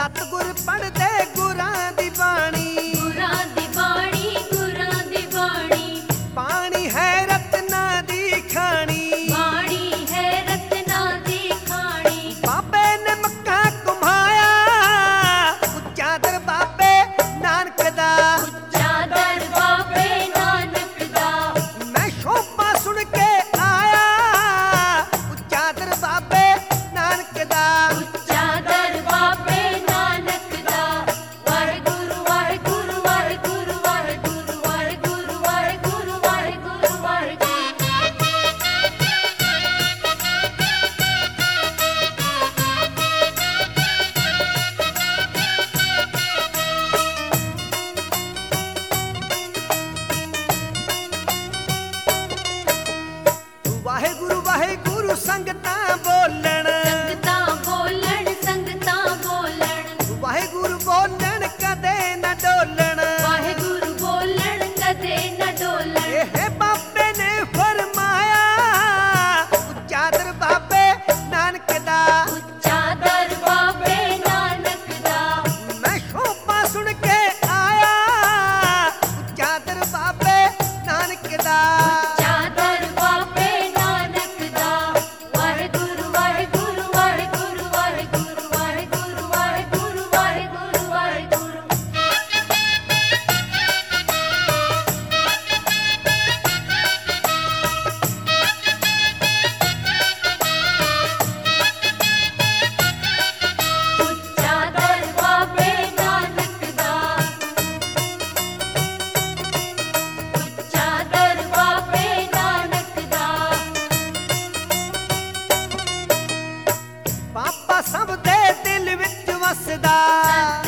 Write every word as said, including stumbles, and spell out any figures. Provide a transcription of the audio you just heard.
सतगुर पढ़दे गुरां दी बाणी, गुरां दी बाणी, गुरां दी बाणी। पानी है रत्ना दी खानी, बाणी है रत्ना दी खानी। बाबे ने मक्का घुमाया उच्चा दर बाबे नानक दा, उच्चा दर बाबे नानक दा। मैं शोभा सुन के आया उच्चा दर बाबे नानक दा। उच्चा दर बाबे नानक दा। वाहेगुरु वाहेगुरु वाहेगुरु वाहेगुरु वाहेगुरु वाहेगुरु वाहेगुरु वाहेगुरु। वाहेगुरु वाहेगुरु संगतां बोलण, संगतां बोलण, संगतां बोलण। वाहेगुरु बोलण कदे न डोलण। वाहेगुरु बोलण कदे न डोलण। एह बाबे ने फरमाया उच्चा दर बाबे नानक दा। उच्चा दर बाबे नानक दा। मैं शोभा सुन के आया उच्चा दर बाबे नानक दा। उच्चा दर बाबे नानक दा। वाहेगुरु वाहेगुरु वाहेगुरु वाहेगुरु वाहेगुरु वाहेगुरु वाहेगुरु वाहेगुरु। उच्चा दर बाबे नानक दा। उच्चा दर बाबे नानक दा। बाबा सब दे दिल विच वसदा,